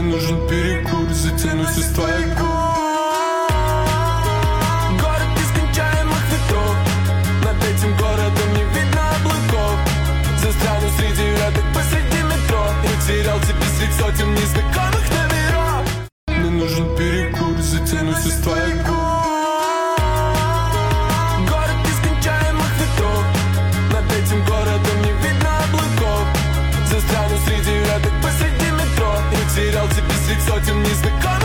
нужен перекур, затянусь из твоих губ. Город нескончаемых ветров, над этим городом не видно облаков. Застряну среди веток посреди метро, я терял тебя среди сотен незнакомых номеров. Мне нужен перекур, затянусь из твоих губ. Город нескончаемых ветров, над этим городом не видно облаков. Застряну среди веток посреди метро, я терял тебя среди сотен незнакомых.